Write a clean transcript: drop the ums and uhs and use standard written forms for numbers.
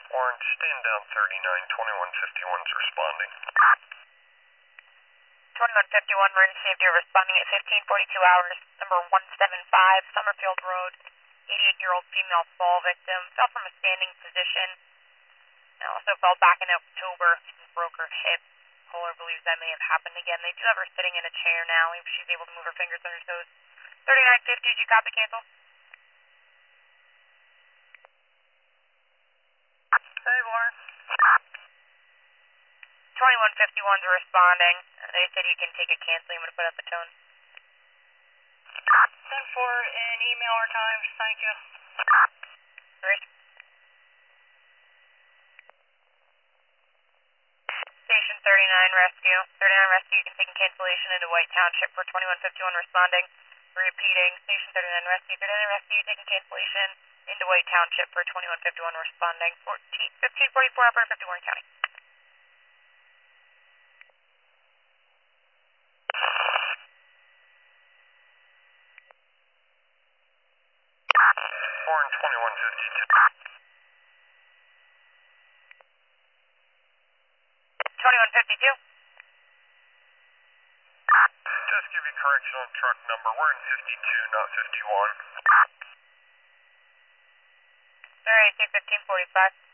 Orange, stand down 39, 2151's responding. 2151, emergency safety, responding at 1542 hours, number 175, Summerfield Road. 88-year-old female fall victim, fell from a standing position, and also fell back in October and broke her hip. Kohler believes that may have happened again. They do have her sitting in a chair now. She's able to move her fingers and her toes. 3950, did you copy cancel? Hey, Lauren. 2151's responding. They said you can take a cancel. I'm going to put up the tone. Send for an email or times. Thank you. Great. Station 39 Rescue. 39 Rescue, you can take a cancellation into White Township for 2151 responding. Repeating. Station 39 Rescue. 39 Rescue, you take a cancellation into White Township for 2151 responding. 1544 operator 50 Warren County. Orange 2152. 2152. Just give you correctional truck number. We're in 52, not 51. Alright, take 1545.